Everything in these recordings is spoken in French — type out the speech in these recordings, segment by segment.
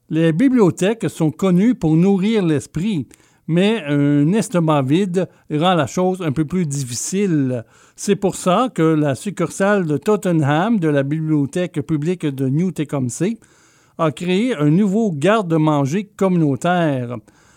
Les bibliothèques sont connues pour nourrir l'esprit, mais un estomac vide rend la chose un peu plus difficile. C'est pour ça que la succursale de Tottenham de la Bibliothèque publique de New Tecumseh a créé un nouveau garde-manger communautaire.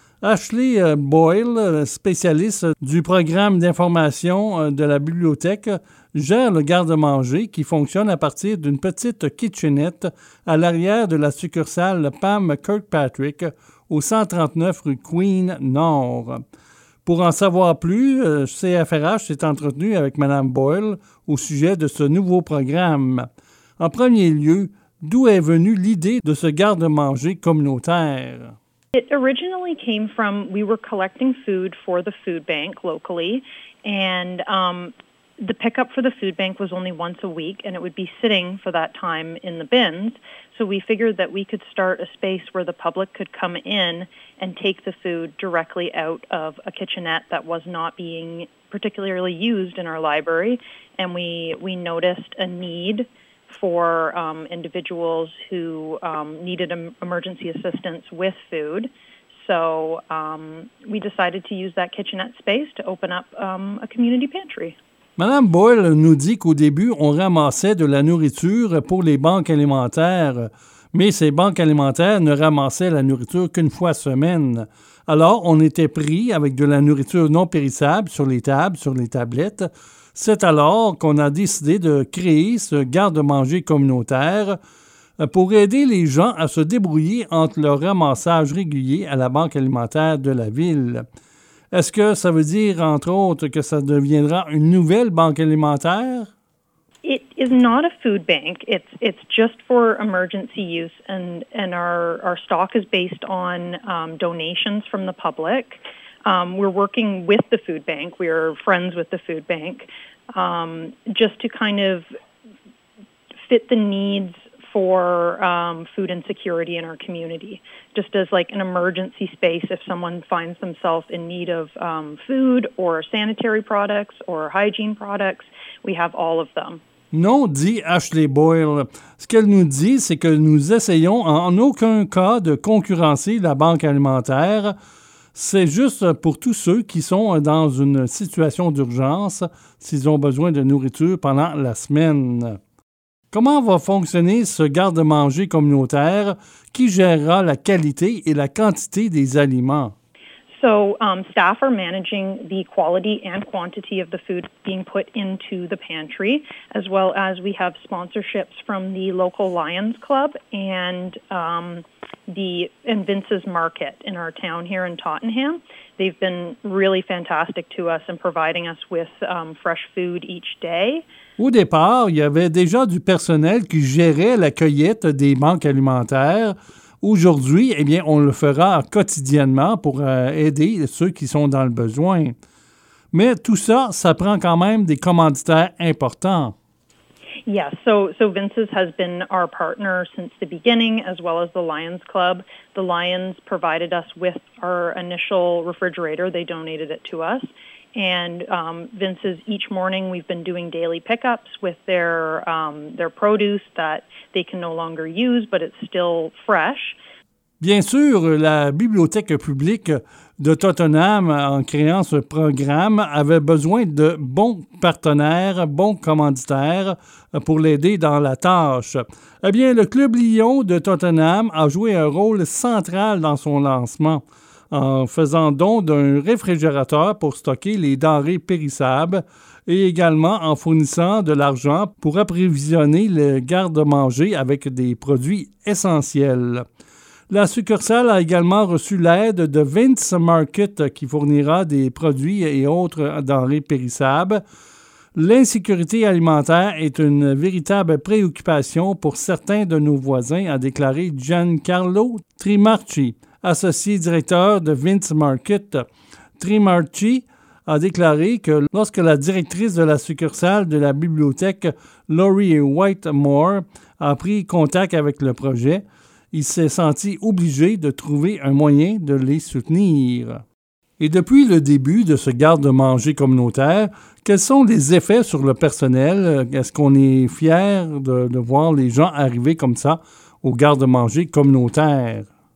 Ashley Boyle, spécialiste du programme d'information de la bibliothèque, gère le garde-manger qui fonctionne à partir d'une petite kitchenette à l'arrière de la succursale Pam Kirkpatrick au 139 rue Queen Nord. Pour en savoir plus, CFRH s'est entretenu avec Mme Boyle au sujet de ce nouveau programme. En premier lieu, d'où est venue l'idée de ce garde-manger communautaire? It originally came from, we were collecting food for the food bank locally, and the pickup for the food bank was only once a week, and it would be sitting for that time in the bins. So we figured that we could start a space where the public could come in and take the food directly out of a kitchenette that was not being particularly used in our library, and we noticed a need for individuals who needed emergency assistance with food. So we decided to use that kitchenette space to open up a community pantry. Mme Boyle nous dit qu'au début, on ramassait de la nourriture pour les banques alimentaires, mais ces banques alimentaires ne ramassaient la nourriture qu'une fois semaine. Alors, on était pris avec de la nourriture non périssable sur les tables, sur les tablettes. C'est alors qu'on a décidé de créer ce garde-manger communautaire pour aider les gens à se débrouiller entre leur ramassage régulier à la banque alimentaire de la ville. Est-ce que ça veut dire, entre autres, que ça deviendra une nouvelle banque alimentaire? It is not a food bank. It's just for emergency use, and our stock is based on donations from the public. We're working with the food bank. We're friends with the food bank, just to kind of fit the needs for food insecurity in our community, just as like an emergency space if someone finds themselves in need of food or sanitary products or hygiene products. We have all of them. Non, dit Ashley Boyle. Ce qu'elle nous dit, c'est que nous essayons en aucun cas de concurrencer la banque alimentaire. C'est juste pour tous ceux qui sont dans une situation d'urgence s'ils ont besoin de nourriture pendant la semaine. Comment va fonctionner ce garde-manger communautaire qui gérera la qualité et la quantité des aliments? So staff are managing the quality and quantity of the food being put into the pantry, as well as we have sponsorships from the local Lions Club and Vince's Market in our town here in Tottenham. They've been really fantastic to us in providing us with fresh food each day. Au départ, il y avait déjà du personnel qui gérait la cueillette des banques alimentaires. Aujourd'hui, eh bien, on le fera quotidiennement pour aider ceux qui sont dans le besoin. Mais tout ça, ça prend quand même des commanditaires importants. Yeah, so Vince's has been our partner since the beginning, as well as the Lions Club. The Lions provided us with our initial refrigerator. They donated it to us. And Vince's, each morning we've been doing daily pickups with their produce that they can no longer use, but it's still fresh. Bien sûr, la bibliothèque publique de Tottenham, en créant ce programme, avait besoin de bons partenaires, bons commanditaires pour l'aider dans la tâche. Eh bien, le Club Lion de Tottenham a joué un rôle central dans son lancement, en faisant don d'un réfrigérateur pour stocker les denrées périssables et également en fournissant de l'argent pour approvisionner le garde-manger avec des produits essentiels. La succursale a également reçu l'aide de Vince's Market qui fournira des produits et autres denrées périssables. L'insécurité alimentaire est une véritable préoccupation pour certains de nos voisins, a déclaré Giancarlo Trimarchi, associé directeur de Vince's Market. Trimarchi a déclaré que lorsque la directrice de la succursale de la bibliothèque, Laurie Whitemore, a pris contact avec le projet, il s'est senti obligé de trouver un moyen de les soutenir. Et depuis le début de ce garde-manger communautaire, quels sont les effets sur le personnel? Est-ce qu'on est fier de voir les gens arriver comme ça au garde-manger communautaire?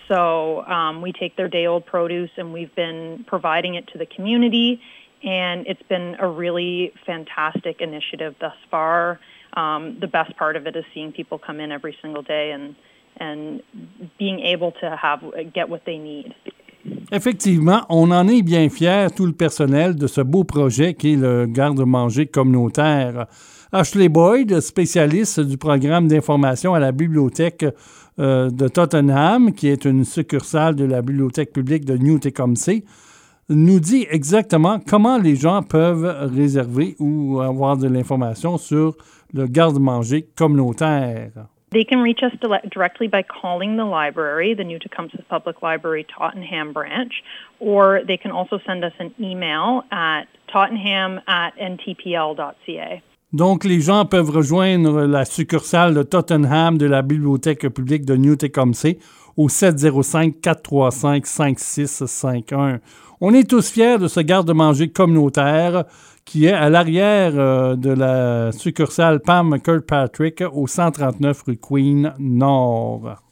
So we take their day-old produce and we've been providing it to the community, and it's been a really fantastic initiative thus far. The best part of it is seeing people come in every single day and being able to get what they need. Effectivement, on en est bien fiers, tout le personnel, de ce beau projet qui est le garde-manger communautaire. Ashley Boyd, spécialiste du programme d'information à la bibliothèque de Tottenham, qui est une succursale de la bibliothèque publique de New Tecumseh, nous dit exactement comment les gens peuvent réserver ou avoir de l'information sur le garde-manger communautaire. They can reach us directly by calling the library, the New Tecumseh Public Library Tottenham branch, or they can also send us an email at tottenham@ntpl.ca. Donc, les gens peuvent rejoindre la succursale de Tottenham de la Bibliothèque publique de New Tecumseh au 705-435-5651. On est tous fiers de ce garde-manger communautaire qui est à l'arrière de la succursale Pam Kirkpatrick au 139 rue Queen Nord.